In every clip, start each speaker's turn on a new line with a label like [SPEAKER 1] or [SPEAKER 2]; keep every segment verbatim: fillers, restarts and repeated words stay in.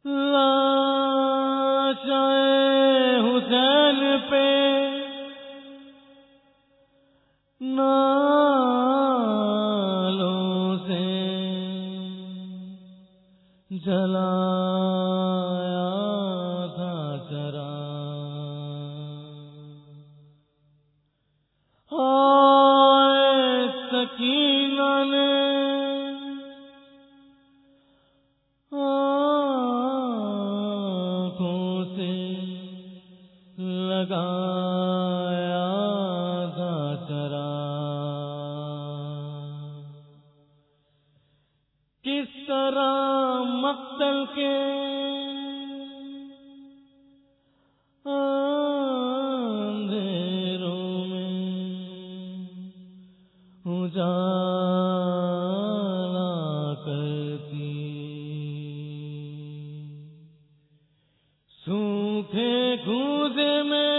[SPEAKER 1] لاش حسین پہ نالوں سے جلایا تھا چرا، ہائے سکینہ نے آنکھوں سے لگایا تھا چرا، کس طرح مقتل کے اندھیروں میں اجالا کرتی، سوکھے گودے میں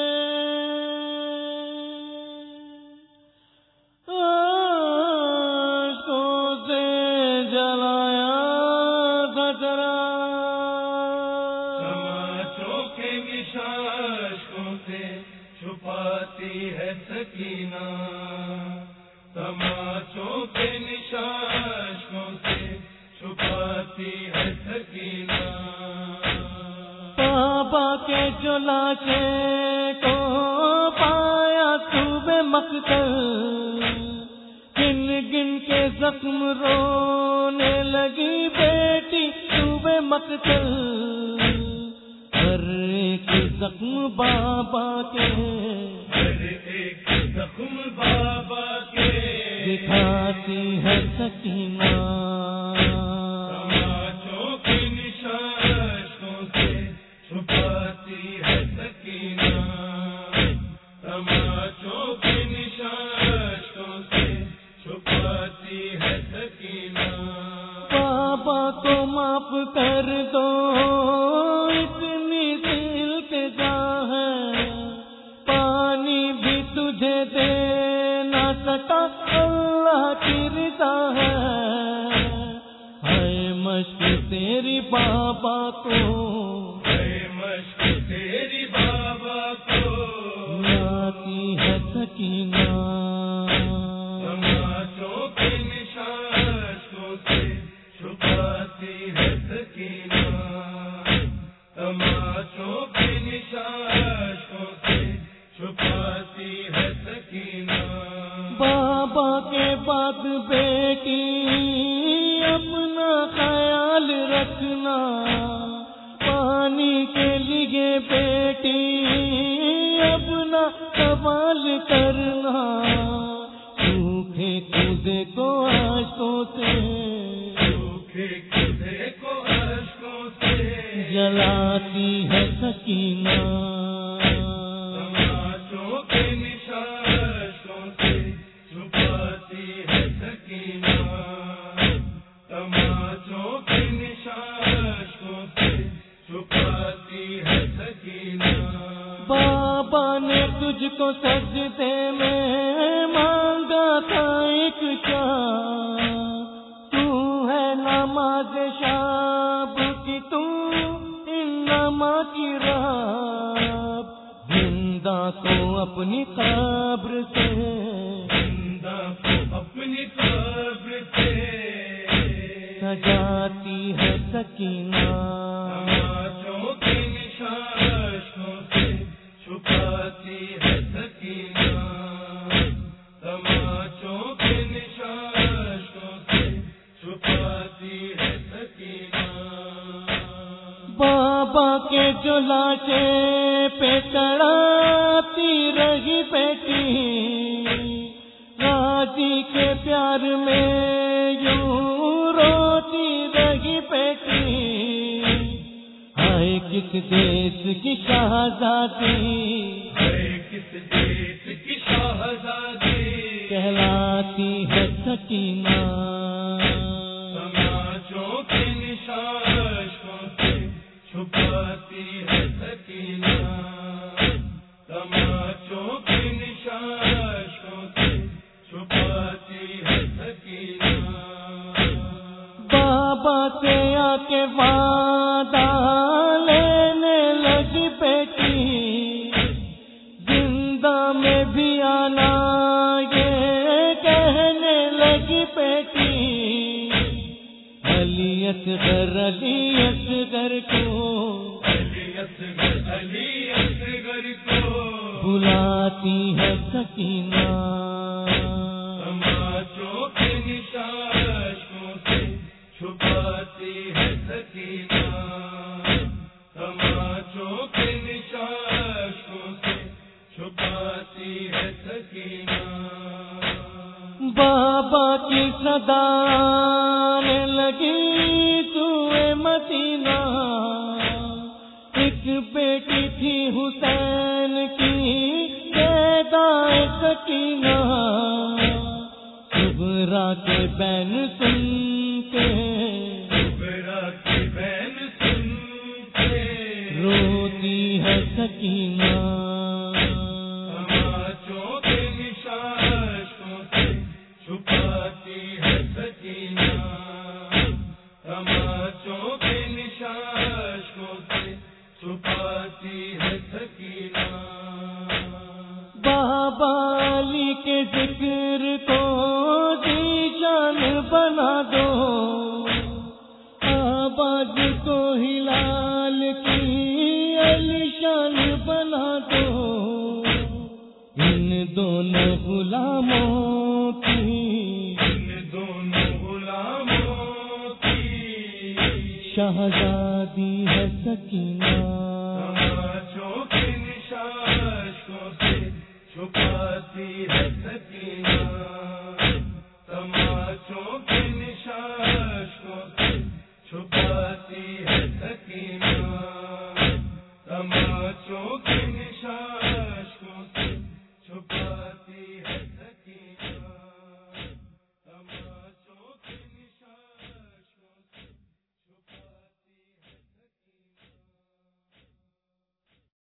[SPEAKER 2] چھپاتی ہے سکینہ، تماچوں کے نشانوں سے چھپاتی ہے سکینہ،
[SPEAKER 1] بابا کے جو لاچے کو پایا صوبے مقتل، گن گن کے زخم رونے لگی بیٹی صوبے مقتل، ہر ایک زخم بابا کے،
[SPEAKER 2] ہر ایک زخم بابا کے
[SPEAKER 1] دکھاتی ہے سکینہ،
[SPEAKER 2] تماچوں کے نشانوں سے چھپاتی ہے سکینہ، تماچوں کے نشانوں سے چھپاتی ہے سکینہ،
[SPEAKER 1] بابا کو معاف کر دو اللہ کی رضا ہے، ہے مشق تیری بابا کو،
[SPEAKER 2] ہے مشق تیری بابا کو،
[SPEAKER 1] آتی ہے سکینہ،
[SPEAKER 2] تماچوں کے نشانوں سے چھپاتی ہے سکینہ، تماچوں کے نشانوں سے چھپاتی ہے سکینہ،
[SPEAKER 1] بابا کے بعد بیٹی اپنا خیال رکھنا، پانی کے لیے بیٹی اپنا سوال کرنا، سوکھے کودے کو آنکھوں سے،
[SPEAKER 2] سوکھے کودے کو اشکوں سے
[SPEAKER 1] جلاتی ہے سکینہ،
[SPEAKER 2] تماچوں کے نشانوں سے چھپاتی ہے سکینہ، تماچوں کے نشانوں سے چھپاتی ہے سکینہ،
[SPEAKER 1] بابا نے تجھ کو سجدے میں مانگا تھا ایک چاند، تو ہے نماز شب کی، تو انما کی رات، زندہ کو اپنی قبر سے،
[SPEAKER 2] زندہ کو اپنی قبر سے
[SPEAKER 1] سجاتی ہے سکینہ،
[SPEAKER 2] تماچوں کے نشانوں سے چھپاتی ہے سکینہ، تماچوں کے نشانوں سے چھپاتی ہے سکینہ،
[SPEAKER 1] بابا کے جو لاچے پہ چڑھاتی رہی بیٹی، راجی کے پیار میں یوں روتی رہی بیٹی، ہائے کس دیس کی شہزادی،
[SPEAKER 2] ہے کس دیس کی شہزادی
[SPEAKER 1] کہلاتی ہے سکینہ،
[SPEAKER 2] تماچوں کے نشانوں سے چھپاتی ہے سکینہ، تماچوں کے نشانوں سے چھپاتی ہے سکینہ،
[SPEAKER 1] بابا سے آ کے وہاں سدا لینے لگی بیٹی، زندہ میں بھی آنا یہ کہنے لگی بیٹی، علی اصغر علی اصغر کو
[SPEAKER 2] علی اصغر علی اصغر کو
[SPEAKER 1] بلاتی ہے سکینہ،
[SPEAKER 2] تماچوں کے نشانوں سے چھپاتی ہے سکینہ، تماچوں کے نشانوں سے چھپاتی ہے سکینہ۔
[SPEAKER 1] بابا کی صدا میں لگی سوئے مدینہ، ایک بیٹی تھی حسین کی پیدائے سکینہ، صغرا کے بین سن کے
[SPEAKER 2] صغرا کی بین سن کے
[SPEAKER 1] روتی ہے سکینہ،
[SPEAKER 2] تماچوں کے نشانوں سے چھپاتی ہے سکینہ، تماچوں کے نشانوں سے چھپاتی ہے سکینہ۔
[SPEAKER 1] بابا علی کے ذکر کو ذیشان بنا دو، آواز کو ہلال کی علی شان بنا دو، ان دونوں غلاموں کی
[SPEAKER 2] ان دونوں غلاموں کی
[SPEAKER 1] شہزادی ہے سکینہ،
[SPEAKER 2] تماچوں کے نشانوں سے چھپاتی ہے سکینہ۔